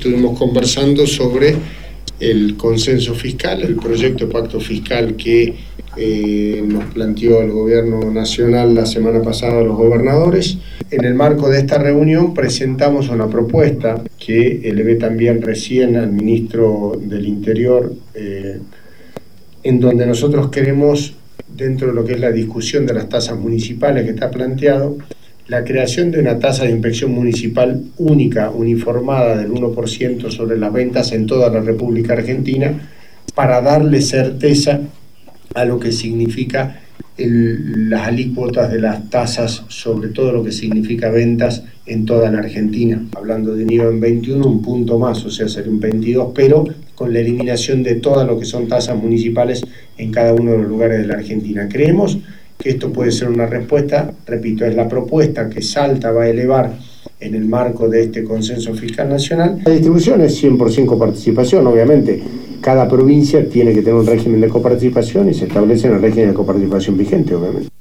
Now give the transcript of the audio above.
estuvimos conversando sobre el consenso fiscal, el proyecto de pacto fiscal que nos planteó el gobierno nacional la semana pasada a los gobernadores. En el marco de esta reunión presentamos una propuesta que elevé también recién al ministro del Interior, en donde nosotros queremos, dentro de lo que es la discusión de las tasas municipales que está planteado, la creación de una tasa de inspección municipal única, uniformada del 1% sobre las ventas en toda la República Argentina, para darle certeza a lo que significa las alícuotas de las tasas sobre todo lo que significa ventas en toda la Argentina. Hablando de un IVA en 21, un punto más, o sea, sería un 22, pero con la eliminación de todo lo que son tasas municipales en cada uno de los lugares de la Argentina. Creemos que esto puede ser una respuesta, repito, es la propuesta que Salta va a elevar en el marco de este consenso fiscal nacional. La distribución es 100% coparticipación, obviamente. Cada provincia tiene que tener un régimen de coparticipación y se establece en el régimen de coparticipación vigente, obviamente.